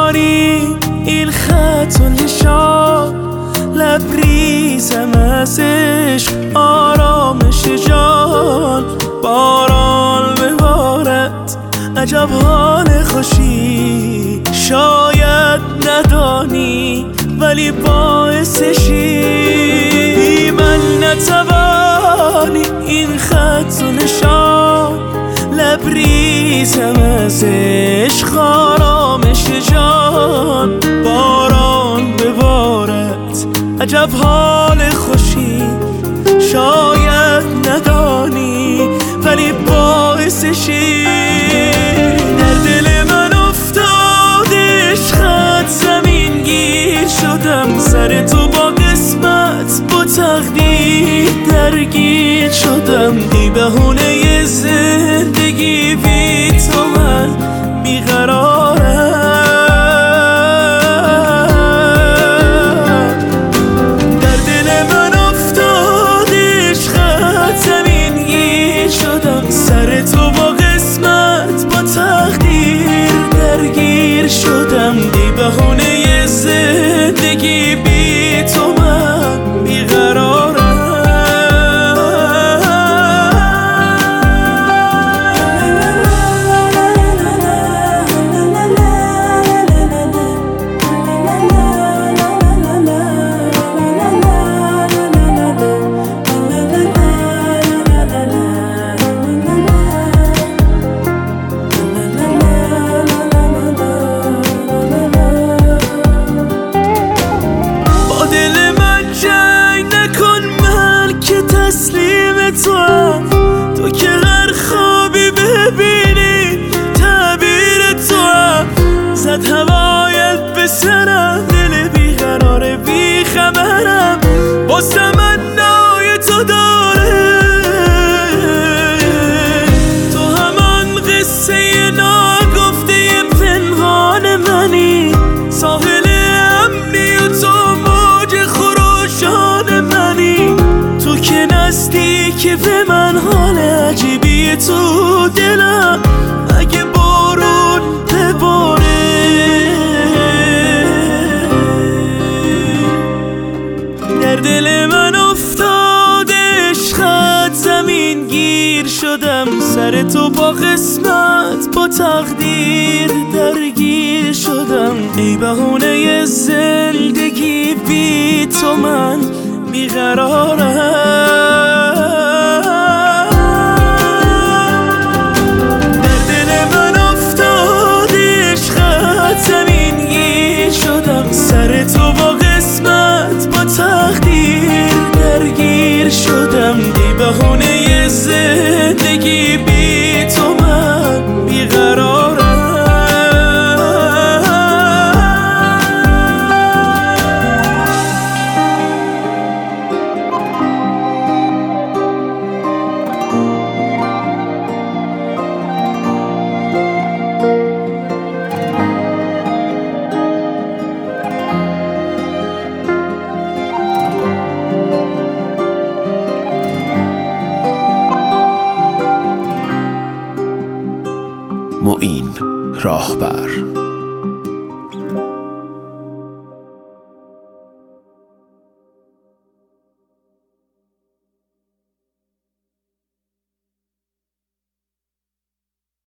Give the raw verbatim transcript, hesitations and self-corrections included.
ندانی این خط و نشان، لبریزم از عشق آرامش جان. باران ببارد عجب حال خوشی، شاید ندانی ولی باعثشی. بی من نتوانی این خط و نشان، لبریزم از عشق آرامش جان. باران ببارد عجب حال خوشی، شاید ندانی ولی باعثشی. در دل من افتاد عشقت زمین گیر شدم، سر تو با قسمت با تقدیر درگیر شدم. ای بهونه زندگی بی تو من بیقرارم. در دل من افتاد عشقت زمین گیر شدم، سر تو با قسمت با تقدیر درگیر شدم. ای بهونه زندگی بی تو من بیقرارم. تسلیم تو هم، تو که هر خوابی ببینی تعبیر تو هم. زد هوایت به سرم، دل بیقرار بیخبرم، باز تمنای تو داره. تو همان قصه ناگفته پنهان منی، ساحل امنی و تو موج خروشان منی. تو که نزدیکی به من، حال عجیبی تو دلم، اگه بارون بباره. در دل من افتاد عشقت زمین گیر شدم، سر تو با قسمت با تقدیر درگیر شدم. ای بهونه زندگی بی تو من بیقرارم. در دل من افتاد عشقت زمین گیر شدم، سر تو با قسمت با تقدیر درگیر شدم. ای بهونه زندگی بی تو من بیقرارم. معین راهبر.